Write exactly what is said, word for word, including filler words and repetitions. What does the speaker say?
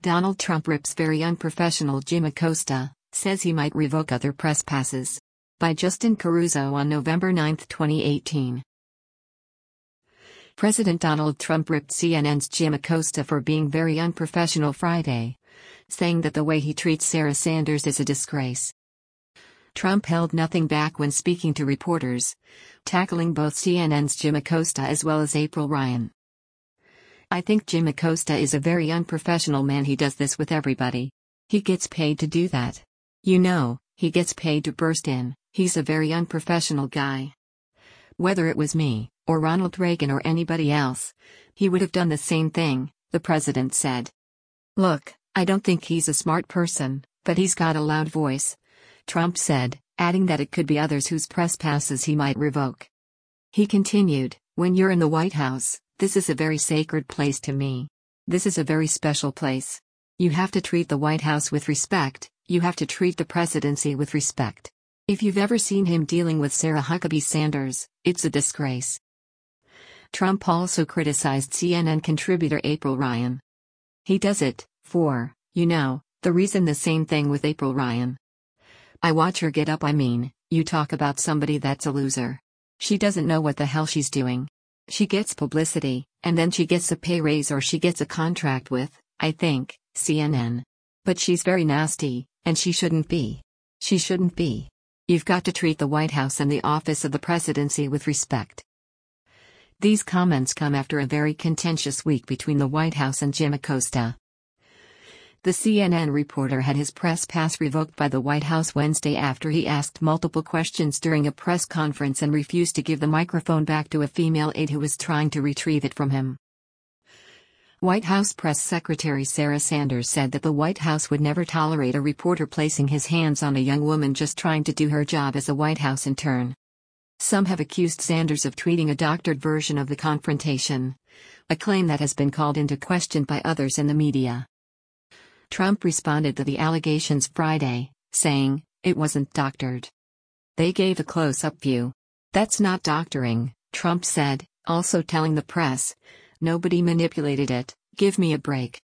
Donald Trump rips very unprofessional Jim Acosta, says he might revoke other press passes. By Justin Caruso on November ninth, twenty eighteen. President Donald Trump ripped C N N's Jim Acosta for being very unprofessional Friday, saying that the way he treats Sarah Sanders is a disgrace. Trump held nothing back when speaking to reporters, tackling both C N N's Jim Acosta as well as April Ryan. "I think Jim Acosta is a very unprofessional man. He does this with everybody. He gets paid to do that. You know, he gets paid to burst in. He's a very unprofessional guy. Whether it was me, or Ronald Reagan or anybody else, he would have done the same thing," the president said. "Look, I don't think he's a smart person, but he's got a loud voice," Trump said, adding that it could be others whose press passes he might revoke. He continued, "When you're in the White House, this is a very sacred place to me. This is a very special place. You have to treat the White House with respect, you have to treat the presidency with respect. If you've ever seen him dealing with Sarah Huckabee Sanders, it's a disgrace." Trump also criticized C N N contributor April Ryan. He does it, for, you know, the reason the same thing with April Ryan. "I watch her get up. I mean, you talk about somebody that's a loser. She doesn't know what the hell she's doing. She gets publicity, and then she gets a pay raise or she gets a contract with, I think, C N N. But she's very nasty, and she shouldn't be. She shouldn't be. You've got to treat the White House and the office of the presidency with respect." These comments come after a very contentious week between the White House and Jim Acosta. The C N N reporter had his press pass revoked by the White House Wednesday after he asked multiple questions during a press conference and refused to give the microphone back to a female aide who was trying to retrieve it from him. White House Press Secretary Sarah Sanders said that the White House would never tolerate a reporter placing his hands on a young woman just trying to do her job as a White House intern. Some have accused Sanders of tweeting a doctored version of the confrontation, a claim that has been called into question by others in the media. Trump responded to the allegations Friday, saying, "It wasn't doctored. They gave a close-up view. That's not doctoring," Trump said, also telling the press, "Nobody manipulated it, give me a break."